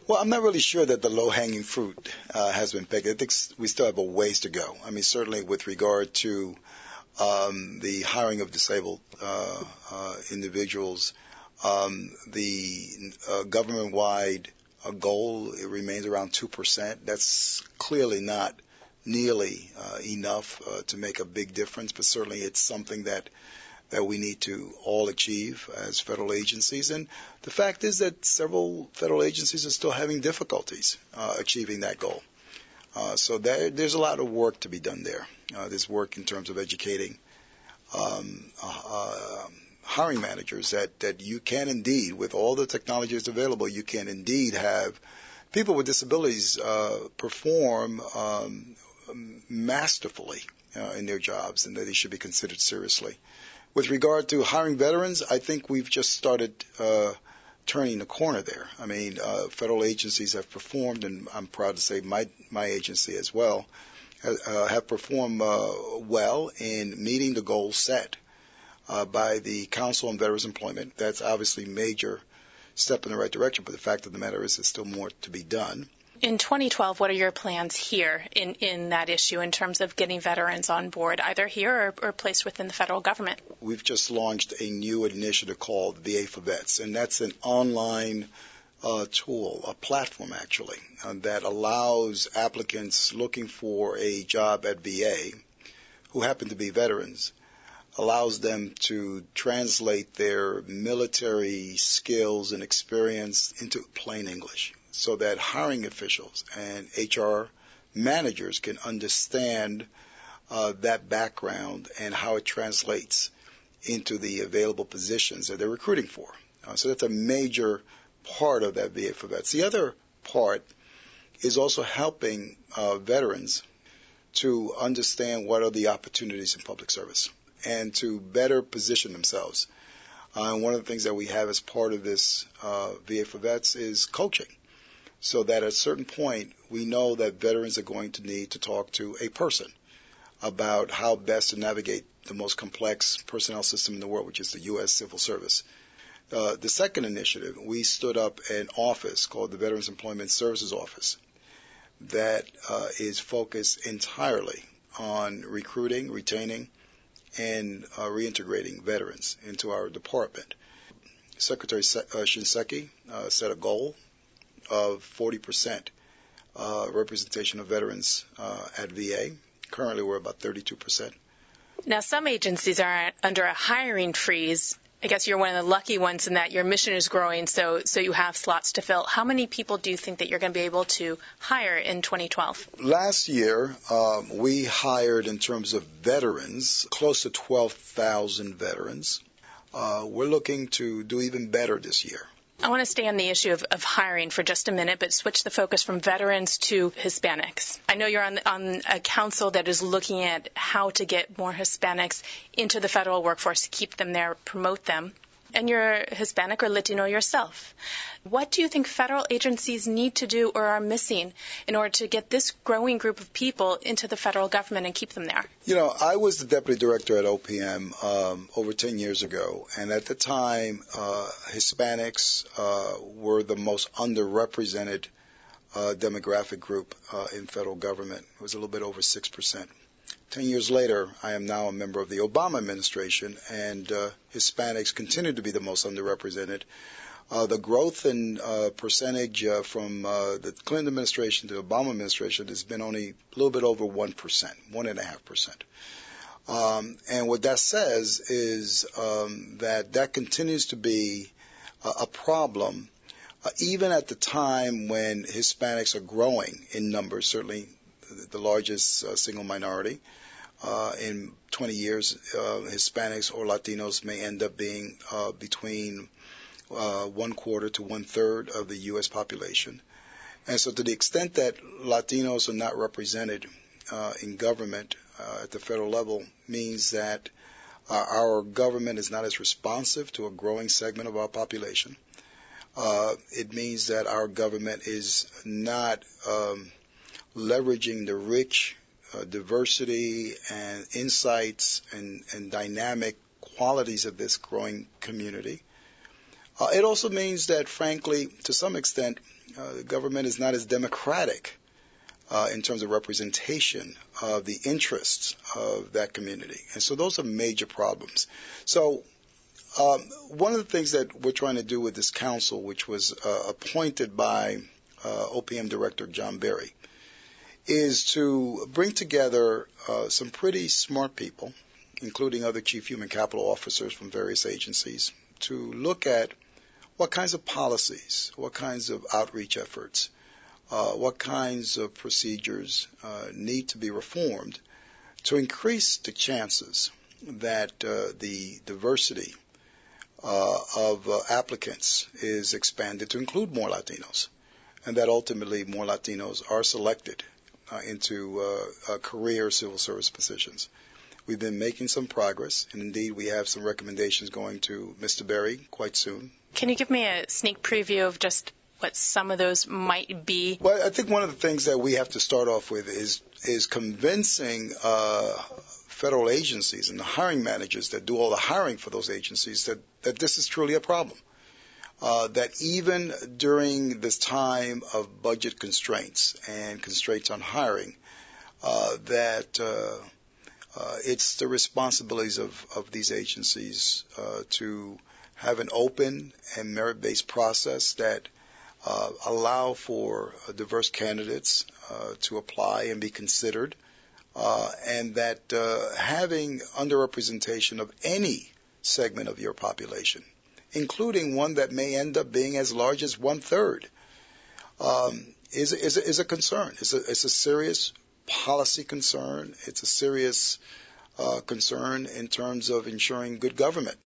Well, I'm not really sure that the low-hanging fruit has been picked. I think we still have a ways to go. I mean, certainly with regard to the hiring of disabled individuals, the government-wide goal, it remains around 2%. That's clearly not nearly enough to make a big difference, but certainly it's something that we need to all achieve as federal agencies. And the fact is that several federal agencies are still having difficulties achieving that goal. So there's a lot of work to be done there. There's work in terms of educating hiring managers that you can indeed, with all the technologies available, you can indeed have people with disabilities perform masterfully in their jobs, and that they should be considered seriously. With regard to hiring veterans, I think we've just started turning the corner there. I mean, federal agencies have performed, and I'm proud to say my agency as well, have performed well in meeting the goals set by the Council on Veterans Employment. That's obviously a major step in the right direction, but the fact of the matter is there's still more to be done. In 2012, what are your plans here in that issue in terms of getting veterans on board, either here or placed within the federal government? We've just launched a new initiative called VA for Vets, and that's an online tool, a platform actually, that allows applicants looking for a job at VA who happen to be veterans, allows them to translate their military skills and experience into plain English, so that hiring officials and HR managers can understand that background and how it translates into the available positions that they're recruiting for. So that's a major part of that VA for Vets. The other part is also helping veterans to understand what are the opportunities in public service and to better position themselves. And one of the things that we have as part of this VA for Vets is coaching, so that at a certain point we know that veterans are going to need to talk to a person about how best to navigate the most complex personnel system in the world, which is the U.S. Civil Service. The second initiative, we stood up an office called the Veterans Employment Services Office that is focused entirely on recruiting, retaining, and reintegrating veterans into our department. Secretary Shinseki set a goal of 40% representation of veterans at VA. Currently, we're about 32%. Now, some agencies are under a hiring freeze. I guess you're one of the lucky ones in that your mission is growing, so you have slots to fill. How many people do you think that you're going to be able to hire in 2012? Last year, we hired, in terms of veterans, close to 12,000 veterans. We're looking to do even better this year. I want to stay on the issue of hiring for just a minute, but switch the focus from veterans to Hispanics. I know you're on a council that is looking at how to get more Hispanics into the federal workforce, to keep them there, promote them. And you're Hispanic or Latino yourself. What do you think federal agencies need to do or are missing in order to get this growing group of people into the federal government and keep them there? You know, I was the deputy director at OPM over 10 years ago, and at the time, Hispanics were the most underrepresented demographic group in federal government. It was a little bit over 6%. 10 years later, I am now a member of the Obama administration, and Hispanics continue to be the most underrepresented. The growth in percentage from the Clinton administration to the Obama administration has been only a little bit over 1%, 1.5%. And what that says is that continues to be a problem, even at the time when Hispanics are growing in numbers, certainly the largest single minority. In 20 years, Hispanics or Latinos may end up being between 1/4 to 1/3 of the U.S. population. And so to the extent that Latinos are not represented in government at the federal level means that our government is not as responsive to a growing segment of our population. It means that our government is not leveraging the rich diversity and insights and dynamic qualities of this growing community. It also means that, frankly, to some extent, the government is not as democratic in terms of representation of the interests of that community. And so those are major problems. So one of the things that we're trying to do with this council, which was appointed by OPM Director John Berry, is to bring together some pretty smart people, including other chief human capital officers from various agencies, to look at what kinds of policies, what kinds of outreach efforts, what kinds of procedures need to be reformed to increase the chances that the diversity of applicants is expanded to include more Latinos, and that ultimately more Latinos are selected into career civil service positions. We've been making some progress, and indeed we have some recommendations going to Mr. Berry quite soon. Can you give me a sneak preview of just what some of those might be? Well, I think one of the things that we have to start off with is convincing federal agencies and the hiring managers that do all the hiring for those agencies that this is truly a problem. That even during this time of budget constraints and constraints on hiring, that it's the responsibilities of these agencies to have an open and merit-based process that allow for diverse candidates to apply and be considered, and that having underrepresentation of any segment of your population, including one that may end up being as large as 1/3, is a concern. It's a serious policy concern. It's a serious concern in terms of ensuring good government.